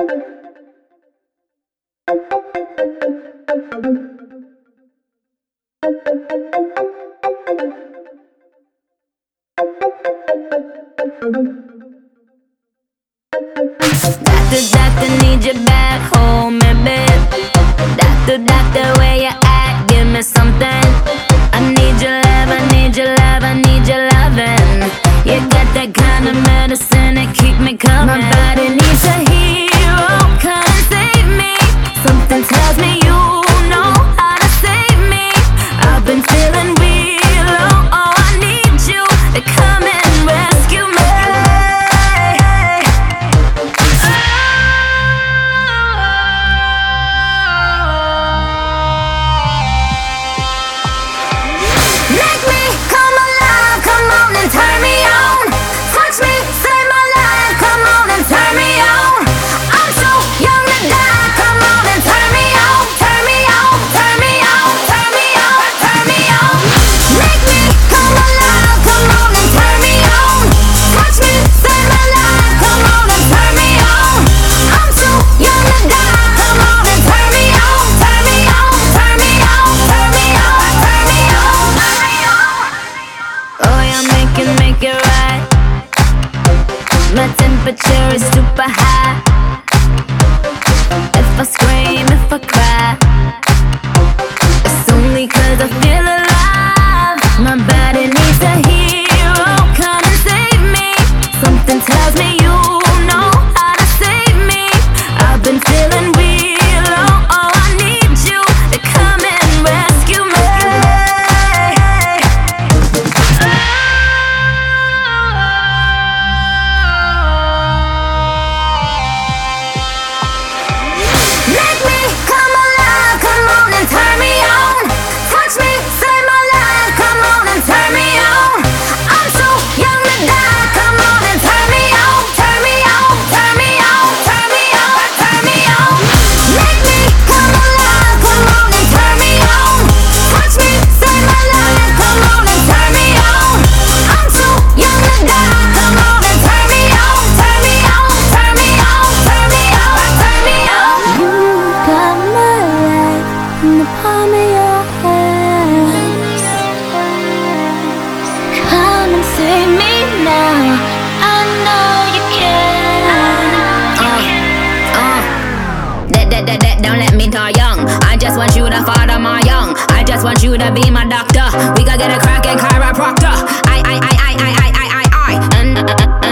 Doctor, need you back home, baby. Doctor, where you at? Give me something. I need your love, I need your love, I need your loving. You got that kind of medicine that keep me coming. My body needs a hero, come and save me. Something tells me you know how to save me. I've been feeling real low, oh, I need you to come and rescue me. Make me come alive, come on and turn me on. Touch me, save my life, come on and turn me on. I'm so young to die, come on and turn me on. Turn me on, turn me on, turn me on, turn me on. Make me come alive, come on and turn me on. Touch me, save my life, come on and turn me on. I'm so young to die, come on and turn me on. Turn me on, turn me on, turn me on, turn me on, turn me on. Oh, yeah, make it right. My temperature is super high. If I scream, if I cry, it's only 'cause I feel alive. My body needs a hero, come and save me. Something tells me you know how to save me. I've been feeling real low, oh, I need you to come and rescue me. Make me come alive, come on and turn me on. Touch me, save my life, come on and turn me on. I'm so young to die, come on and turn me on. Turn me on, turn me on, turn me on, turn me on. Make me come alive, come on and turn me on. Touch me, save my life, come on and turn me on. I'm so young to die, come on and turn me on. Turn me on, turn me on, turn me on, turn me on. You got my life in the palm of your hand. Come and save me now. I know you can. Don't let me die young. I just want you to father my young. I just want you to be my doctor. We gotta get a cracking chiropractor. I.